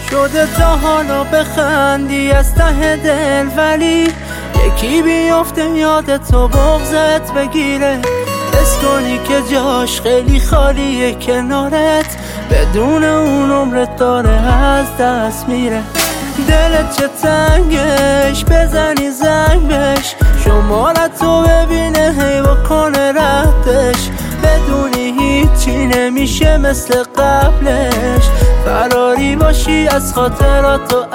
شده تا حالا بخندی از ته دل، ولی یکی بیفته یادتو بغضت بگیره، حس کنی که جاش خیلی خالیه کنارت، بدون اون عمرت داره از دست میره. دلت چه تنگش، بزنی زنگ بش، شمارتو ببینه هی بکنه ردش، بدونی هیچی نمیشه مثل قبلش، فراری باشی از خاطرات و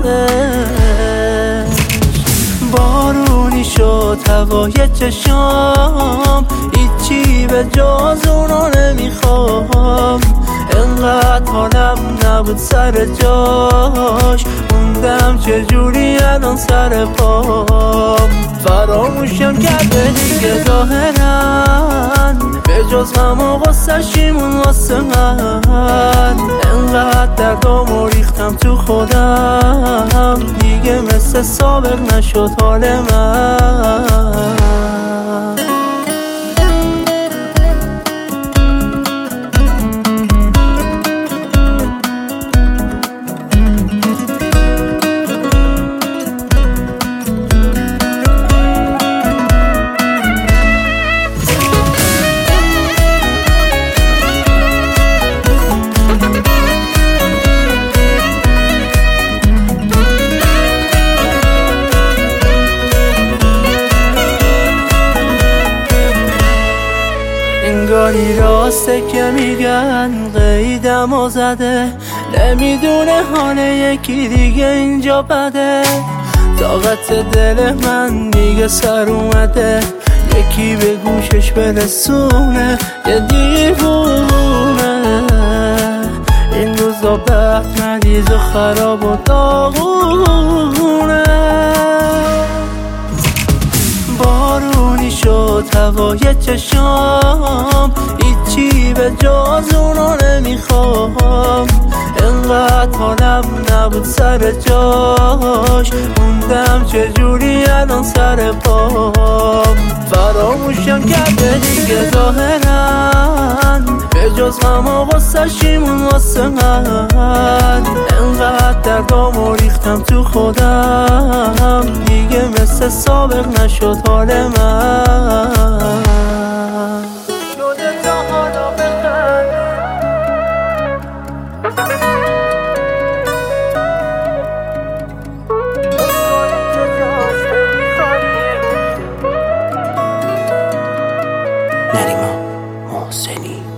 ازش. بارونی شد هوای چشام، هیچی به جز اونو نمیخوام، انقدر حالم نبود سر جاش، موندم چجوری الان سر پام، فراموشم کرده دیگه ظاهرن، به جز غم و غصه‌شیمون واسه من، انقدر دردامو ریختم تو خودم، دیگه مثل سابق نشد حال من. انگاری راسته که میگن قیدم و زده، نمیدونه حال یکی دیگه اینجا بده، طاقت دل من دیگه سر اومده، یکی به گوشش برسونه یه دیوونه، این روزا بخت مریض و خراب و داغونه. بارونی شد هوای چشام، هیچی به جز اونو نمیخوام، انقدر حالم نبود سر جاش، موندم چجوری الان سر پام، فراموشم کرده دیگه ظاهرن، به جز غم و غصه‌شیمون واسه من، انقدر دردامو ریختم تو خودم، دیگه مثل سابق نشد حال من. شده تا حالا نریما محسنی